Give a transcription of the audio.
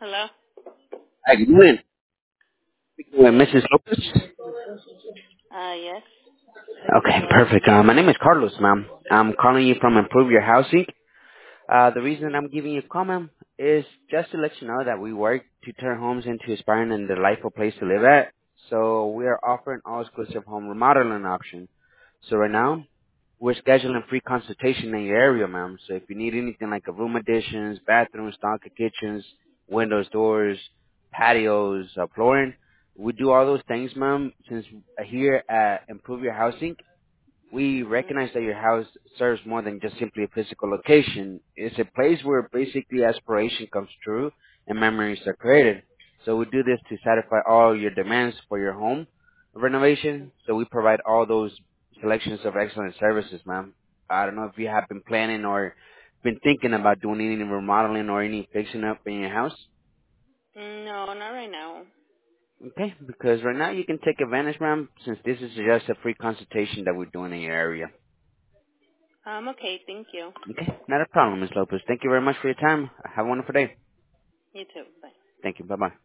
Hello? Hi, good morning. Speaking with Yes. Mrs. Lopez. Yes. Okay, perfect. My name is Carlos, ma'am. I'm calling you from Improve Your Housing. The reason I'm giving you a call, ma'am, is just to let you know that we work to turn homes into aspiring and delightful place to live at. So we are offering all exclusive home remodeling options. So right now, we're scheduling free consultation in your area, ma'am. So if you need anything like a room additions, bathrooms, Tonka kitchens, windows, doors, patios, flooring, we do all those things, ma'am. Since here at Improve Your Housing, we Mhm. recognize that your house serves more than just simply a physical location. It's a place where basically aspiration comes true and memories are created. So we do this to satisfy all your demands for your home renovation. So we provide all those selections of excellent services, ma'am. I don't know if you have been planning or been thinking about doing any remodeling or any fixing up in your house. No, not right now. Okay, because right now you can take advantage, ma'am, since this is just a free consultation that we're doing in your area. Okay, thank you. Okay, not a problem, Ms. Lopez. Thank you very much for your time. Have a wonderful day. You too. Bye. Thank you. Bye-bye.